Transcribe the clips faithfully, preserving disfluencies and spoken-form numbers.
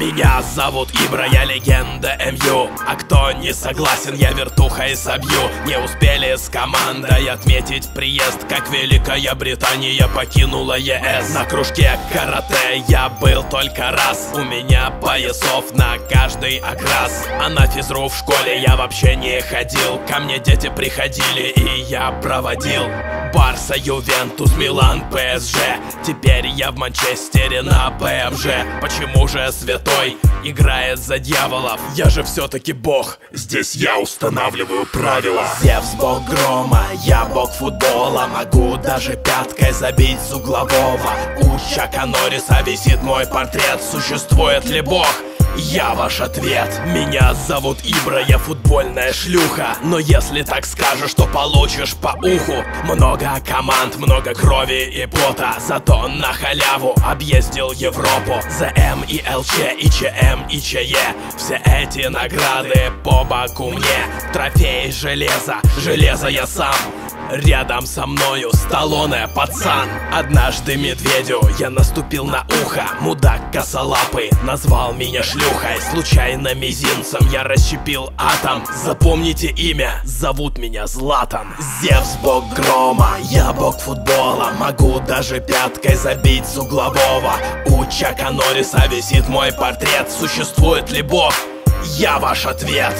Меня зовут Ибра, я легенда эм ю. А кто не согласен, я вертухой собью. Не успели с командой отметить приезд, как Великая Британия покинула е эс. На кружке карате я был только раз. У меня поясов на каждый окрас. А на физру в школе я вообще не ходил. Ко мне дети приходили и я проводил. Барса, Ювентус, Милан, пэ эс жэ. Теперь я в Манчестере на пэ эм жэ. Почему же святой играет за дьяволов? Я же все-таки бог, здесь я устанавливаю правила. Зевс, бог грома, я бог футбола. Могу даже пяткой забить с углового. У Чака Норриса висит мой портрет. Существует ли бог? Я ваш ответ. Меня зовут Ибра, я футбольная шлюха. Но если так скажешь, то получишь по уху. Много команд, много крови и пота. Зато на халяву объездил Европу. зэ эм и эл че, и че эм, и че е. Все эти награды по боку мне. Трофей железа, железо я сам. Рядом со мною Сталлоне пацан. Однажды медведю я наступил на ухо. Мудак косолапый назвал меня шлюхой. Случайно мизинцем я расщепил атом. Запомните имя, зовут меня Златан. Зевс, бог грома, я бог футбола. Могу даже пяткой забить с углового. У Чака Норриса висит мой портрет. Существует ли бог? Я ваш ответ.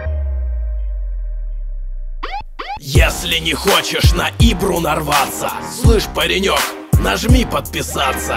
Если не хочешь на Ибру нарваться, слышь, паренек, нажми подписаться.